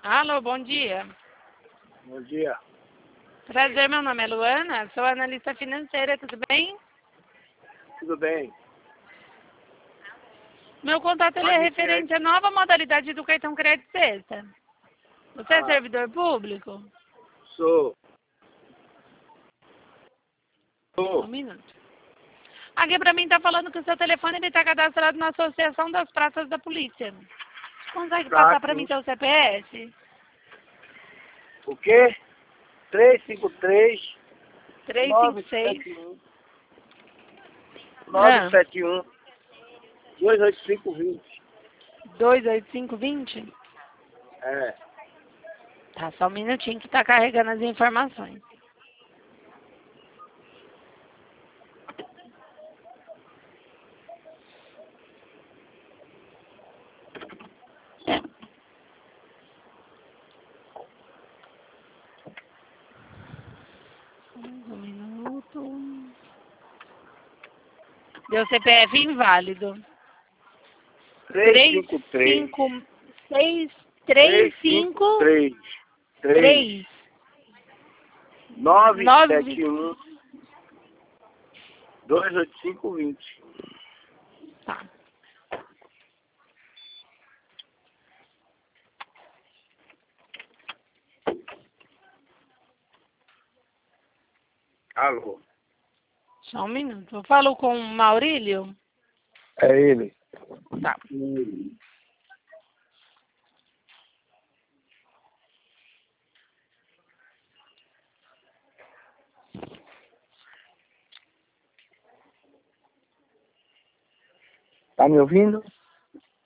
Alô, bom dia. Bom dia. Prazer, meu nome é Luana, sou analista financeira, tudo bem? Tudo bem? Meu contato ele é referente à nova modalidade do cartão crédito sexta. Você é servidor público? Sou. Um minuto. Aqui pra mim tá falando que o seu telefone ele tá cadastrado na Associação das Praças da Polícia. Consegue passar pra mim seu CPF? O quê? 353 356 971 28520. 28520? É. Tá, só um minutinho que tá carregando as informações. Um minuto. Deu CPF inválido. 353 356 353 971 28520. Tá. Alô? Só um minuto. Eu falo com o Maurílio? É ele. Tá. Tá me ouvindo?